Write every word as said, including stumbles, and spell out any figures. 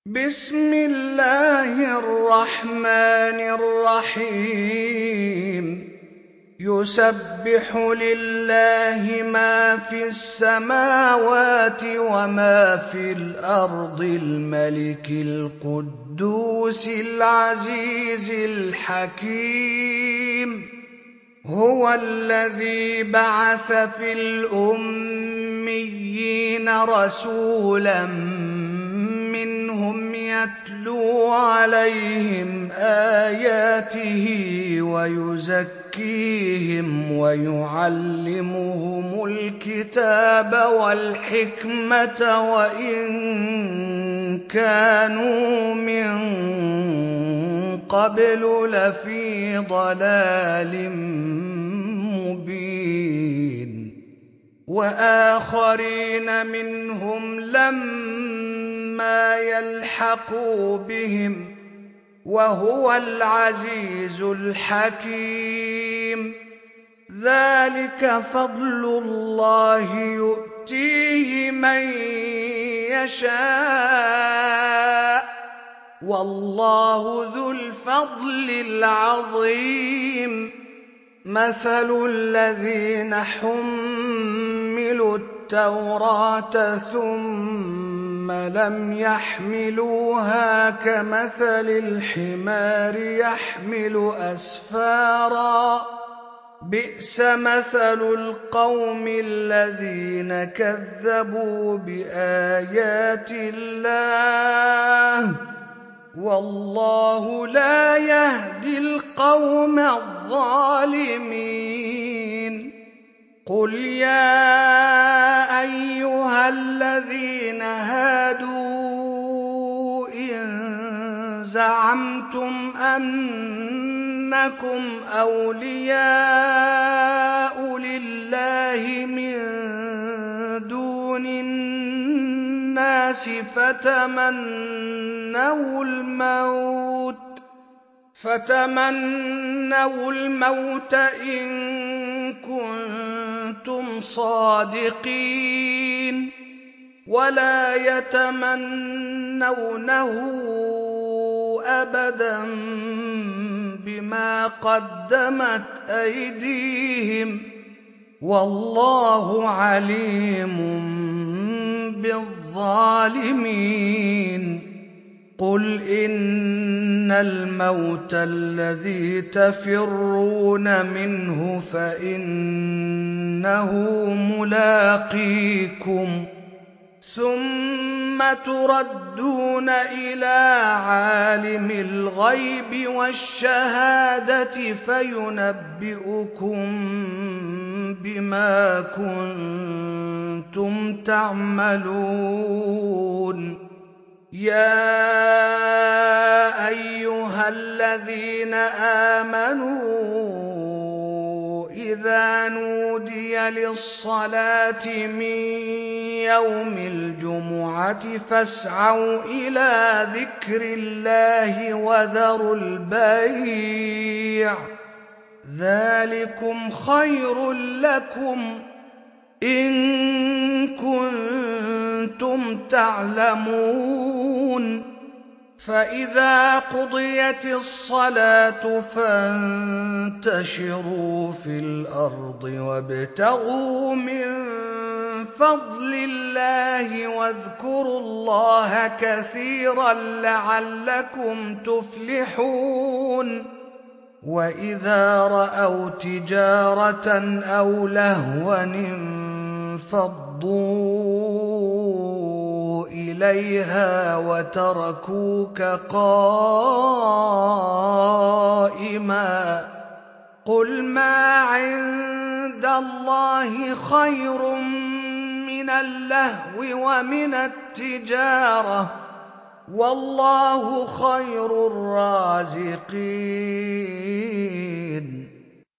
بسم الله الرحمن الرحيم يسبح لله ما في السماوات وما في الأرض الملك القدوس العزيز الحكيم هو الذي بعث في الأميين رسولا منهم يتلو عليهم آياته ويزكيهم ويعلمهم الكتاب والحكمة وإن كانوا من قبل لفي ضلال مبين وآخرين منهم لما يلحقوا بهم وهو العزيز الحكيم ذلك فضل الله يؤتيه من يشاء والله ذو الفضل العظيم مثل الذين حملوا التوراة ثم لم يحملوها كمثل الحمار يحمل أسفارا بئس مثل القوم الذين كذبوا بآيات الله والله لا يهدي القوم الظالمين قل يا أيها الذين هادوا إن زعمتم أنكم أولياء لله من دون الناس فتمنوا الموت فتمنوا الموت إن كنتم صادقين ولا يتمنونه أبدا بما قدمت أيديهم والله عليم بالظالمين قل إن الموت الذي تفرون منه فإنه ملاقيكم ثم تردون إلى عالم الغيب والشهادة فينبئكم بما كنتم تعملون يا أيها الذين آمنوا إذا نودي للصلاة من يوم الجمعة فاسعوا إلى ذكر الله وذروا البيع ذلكم خير لكم إن كنتم تعلمون فإذا قضيت الصلاة فانتشروا في الأرض وابتغوا من فضل الله واذكروا الله كثيرا لعلكم تفلحون وإذا رأوا تجارة أو لهوا انفضوا إليها وتركوك قائما قل ما عند الله خير من اللهو ومن التجارة والله خير الرازقين